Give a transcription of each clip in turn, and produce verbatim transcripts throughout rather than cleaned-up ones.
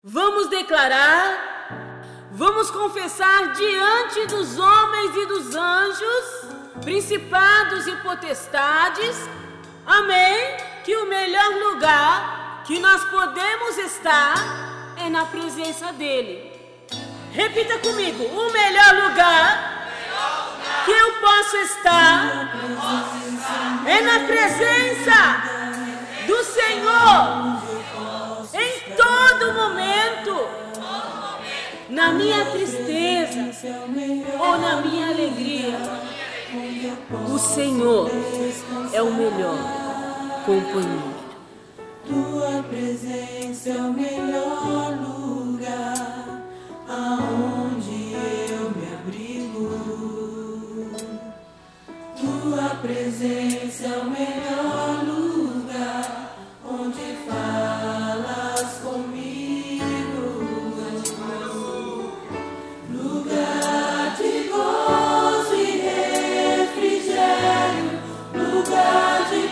Vamos declarar, vamos confessar diante dos homens e dos anjos, principados e potestades, amém, que o melhor lugar que nós podemos estar é na presença dele. Repita comigo: o melhor lugar que eu posso estar é na presença do Senhor. Em todo momento, na minha tristeza ou na minha alegria, o Senhor é o melhor companheiro. Tua presença é o melhor lugar aonde eu me abrigo. Tua presença é o melhor lugar onde falas comigo. Lugar de gozo e refrigério, lugar de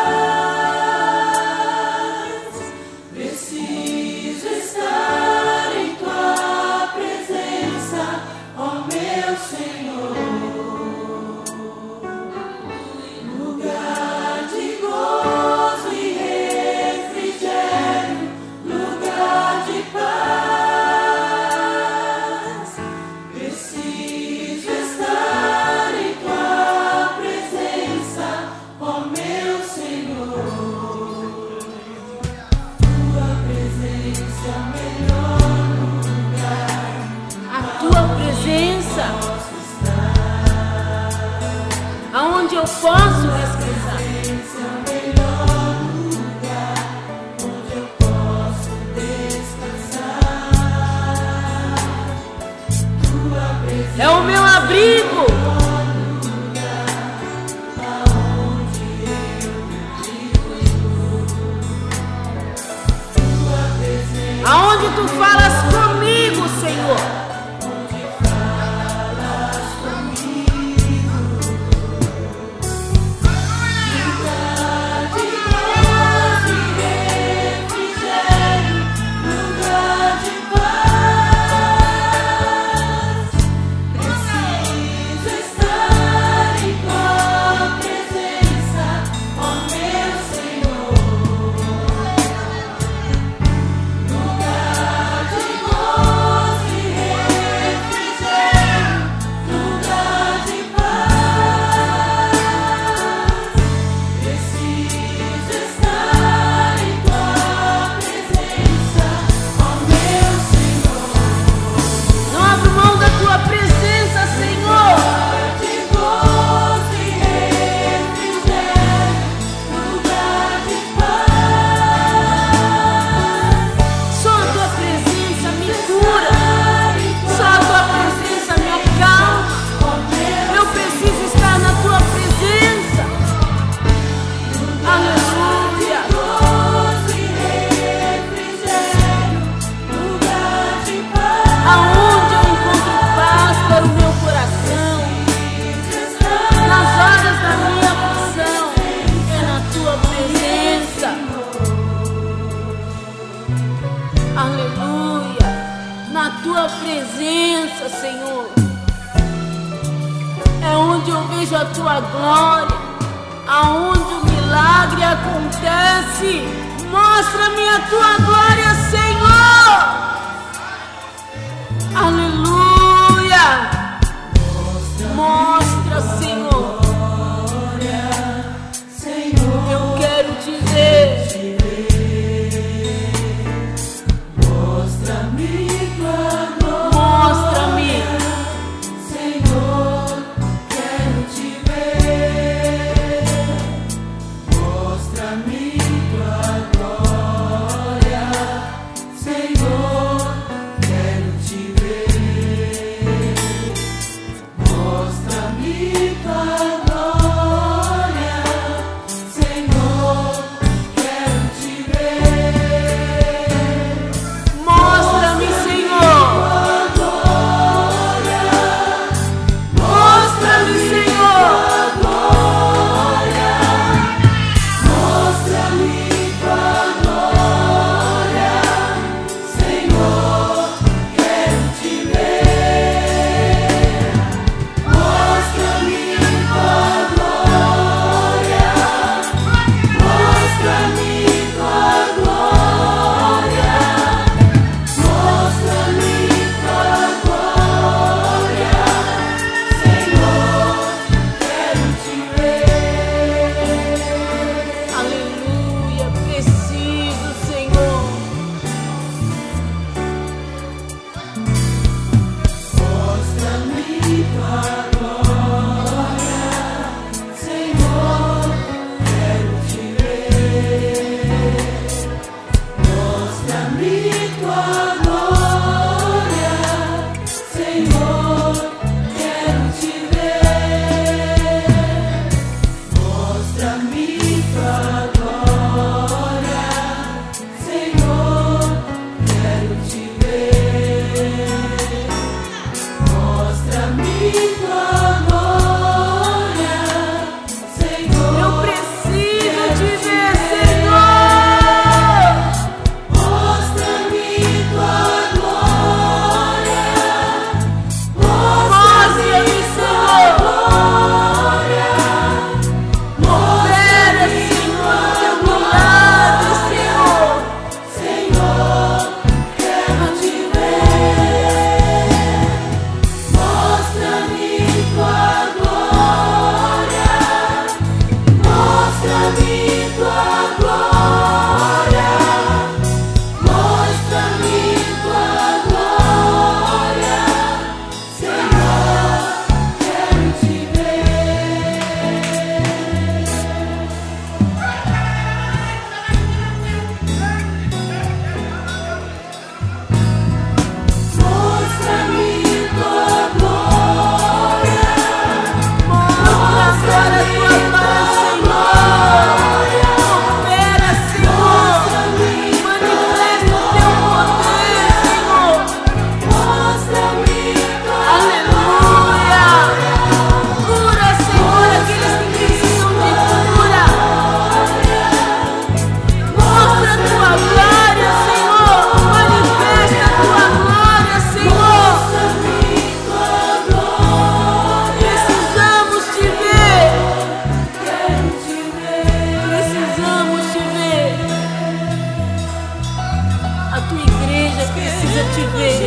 paz. Preciso estar em tua presença, ó meu Senhor. Lugar de gozo e refrigério, lugar de paz. Preciso estar em tua presença, ó meu Senhor. Tua presença é o melhor lugar. A tua presença, aonde eu posso descansar. Esse é o melhor lugar onde eu posso descansar. Tua presença É o meu abrigo. aonde eu me abrigo. Tua presença Aonde tu falas comigo, Senhor. onde falas comigo. Lugar de gozo e refrigério, lugar de paz. Preciso estar em tua presença, ó meu Senhor. Lugar de gozo e refrigério, lugar de paz. Preciso estar em tua presença, ó meu Senhor. Não abro mão da tua presença, Senhor. Lugar de gozo e refrigério, lugar de paz. Só a tua presença me cura. Só a tua presença me acalma. Eu preciso estar na tua presença. Aleluia. Gozo e refrigério, lugar de paz. Aonde eu encontro paz para o meu coração. Nas horas da minha aflição, é na tua presença. Aleluia. Na tua presença, Senhor, é onde eu vejo a tua glória, aonde o milagre acontece. Mostra-me a tua glória, Senhor. Aleluia. Mostra, Senhor. Senhor, Eu quero te ver. mostra-me tua glória. Mostra-me. Senhor, quero te ver. Mostra-me tua glória. Senhor, te ver.